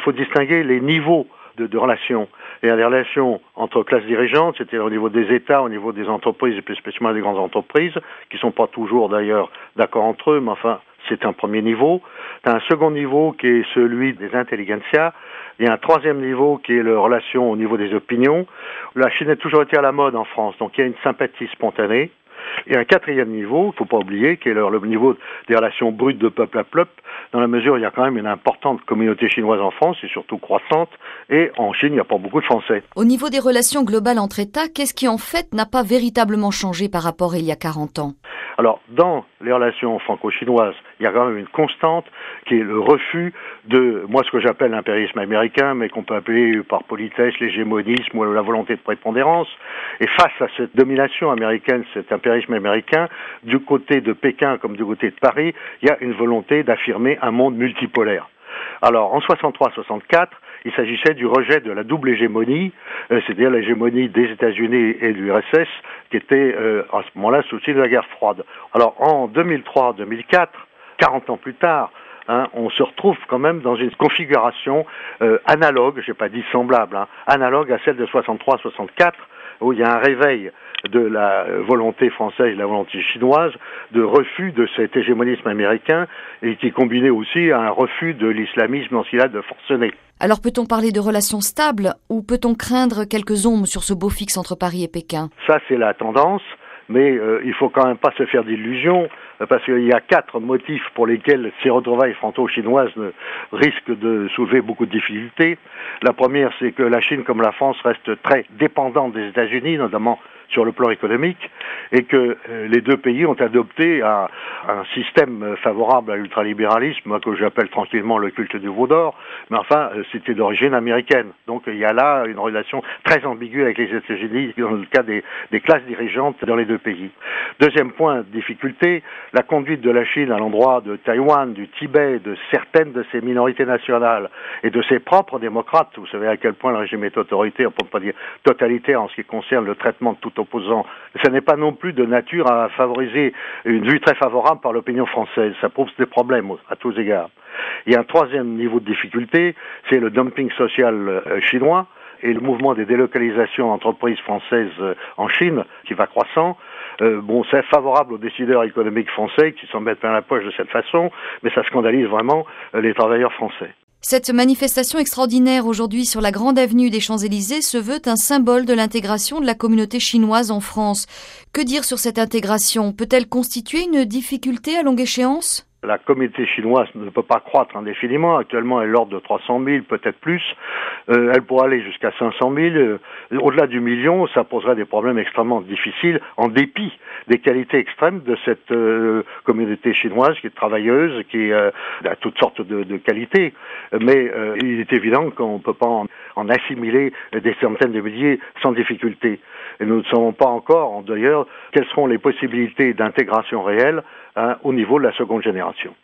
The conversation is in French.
faut distinguer les niveaux de relations. Il y a les relations entre classes dirigeantes, c'est-à-dire au niveau des États, au niveau des entreprises, et plus spécialement des grandes entreprises, qui ne sont pas toujours d'ailleurs d'accord entre eux, mais enfin, c'est un premier niveau. Il y a un second niveau qui est celui des intelligentsias. Il y a un troisième niveau qui est la relation au niveau des opinions. La Chine a toujours été à la mode en France, donc il y a une sympathie spontanée. Et un quatrième niveau, il ne faut pas oublier, qui est le niveau des relations brutes de peuple à peuple, dans la mesure où il y a quand même une importante communauté chinoise en France, et surtout croissante, et en Chine, il n'y a pas beaucoup de Français. Au niveau des relations globales entre États, qu'est-ce qui en fait n'a pas véritablement changé par rapport à il y a 40 ans ? Alors, dans les relations franco-chinoises, il y a quand même une constante qui est le refus de, moi, ce que j'appelle l'impérialisme américain, mais qu'on peut appeler par politesse l'hégémonisme ou la volonté de prépondérance. Et face à cette domination américaine, cet impérialisme américain, du côté de Pékin comme du côté de Paris, il y a une volonté d'affirmer un monde multipolaire. Alors, en 63-64, il s'agissait du rejet de la double hégémonie, c'est-à-dire l'hégémonie des États-Unis et de l'URSS, qui était à ce moment-là sous le signe de la guerre froide. Alors, en 2003-2004, 40 ans plus tard, on se retrouve quand même dans une configuration analogue, j'ai pas dit semblable, analogue à celle de 63-64, où il y a un réveil de la volonté française et de la volonté chinoise, de refus de cet hégémonisme américain, et qui est combiné aussi à un refus de l'islamisme de forcené. Alors peut-on parler de relations stables, ou peut-on craindre quelques ombres sur ce beau fixe entre Paris et Pékin ? Ça, c'est la tendance, mais il faut quand même pas se faire d'illusions, parce qu'il y a 4 motifs pour lesquels ces retrouvailles franco-chinoises risquent de soulever beaucoup de difficultés. La première, c'est que la Chine, comme la France, reste très dépendante des États-Unis, notamment sur le plan économique, et que les deux pays ont adopté un système favorable à l'ultralibéralisme, que j'appelle tranquillement le culte du veau d'or, mais enfin, c'était d'origine américaine. Donc il y a là une relation très ambiguë avec les États-Unis, dans le cas des classes dirigeantes dans les deux pays. Deuxième point, difficulté, la conduite de la Chine à l'endroit de Taïwan, du Tibet, de certaines de ses minorités nationales, et de ses propres démocrates. Vous savez à quel point le régime est autoritaire, pour ne pas dire totalitaire, en ce qui concerne le traitement de tout opposant. Ce n'est pas non plus de nature à favoriser une vue très favorable par l'opinion française. Ça pose des problèmes à tous égards. Il y a un troisième niveau de difficulté, c'est le dumping social chinois et le mouvement des délocalisations d'entreprises françaises en Chine qui va croissant. C'est favorable aux décideurs économiques français qui s'en mettent plein la poche de cette façon, mais ça scandalise vraiment les travailleurs français. Cette manifestation extraordinaire aujourd'hui sur la grande avenue des Champs-Élysées se veut un symbole de l'intégration de la communauté chinoise en France. Que dire sur cette intégration ? Peut-elle constituer une difficulté à longue échéance ? La communauté chinoise ne peut pas croître indéfiniment. Actuellement, elle est l'ordre de 300 000, peut-être plus. Elle pourrait aller jusqu'à 500 000. Au-delà du million, ça poserait des problèmes extrêmement difficiles, en dépit des qualités extrêmes de cette communauté chinoise, qui est travailleuse, qui a toutes sortes de qualités. Mais il est évident qu'on ne peut pas en assimiler des centaines de milliers sans difficulté. Et nous ne savons pas encore, d'ailleurs, quelles seront les possibilités d'intégration réelle au niveau de la seconde génération.